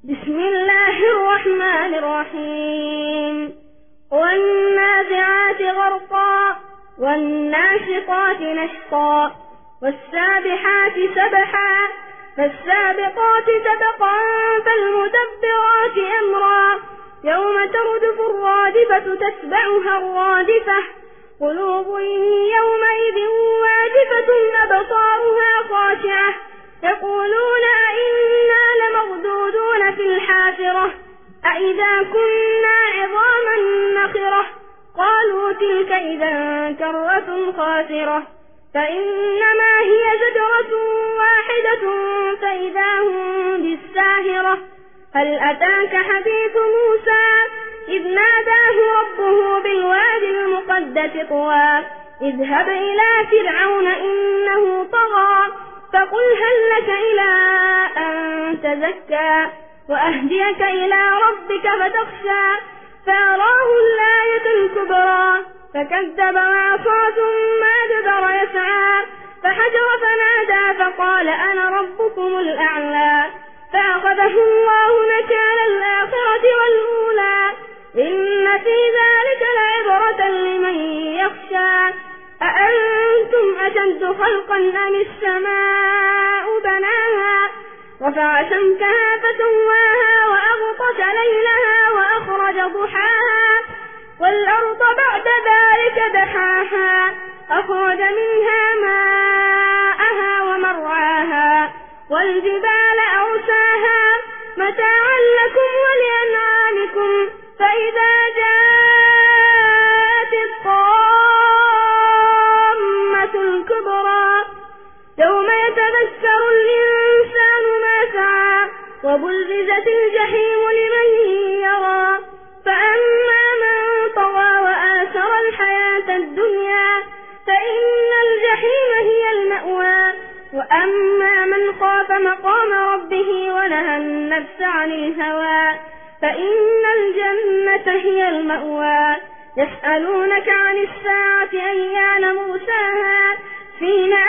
بسم الله الرحمن الرحيم والنازعات غرقا والناشطات نشطا والسابحات سبحا فالسابقات سبقا فالمدبرات أمرا يوم ترجف الرادفة تتبعها الرادفة قلوب يومئذ واجفة أبصارها خاشعة يقولون أئنا لمردودون في الحافرة أئذا كنا عظاما نخرة قالوا تلك إذا كرة خاسرة فإنما هي زجرة واحدة فإذا هم بالساهرة هل أتاك حديث موسى إذ ناداه ربه بالوادي المقدس طوى اذهب إلى فرعون إنه طغى فقل هل لك إلى أن تزكى وأهديك إلى ربك فتخشى فأراه الآية الكبرى فكذب وعصى ثم أدبر يسعى فحجر فنادى فقال أنا ربكم الأعلى فأخذه الله نكال الآخرة والأولى إن في ذلك لعبرة لمن يخشى أأنتم أشد خلقا أم السماء بناها رفع سمكها فسواها وأغطش ليلها وأخرج ضحاها والأرض بعد ذلك دحاها أخرج منها ماءها ومرعاها والجبال أرساها متاعا لكم ولأنعامكم فإذا جاءت الطامة الكبرى يوم يتذكر الإنسان ما سعى وبرزت الجحيم لمن يرى فأما من طغى وآثر الحياة الدنيا فإن الجحيم هي المأوى وأما من خاف مقام ربه ونهى النفس عن الهوى فإن الجنة هي المأوى يسألونك عن الساعة أيان مرساها فيما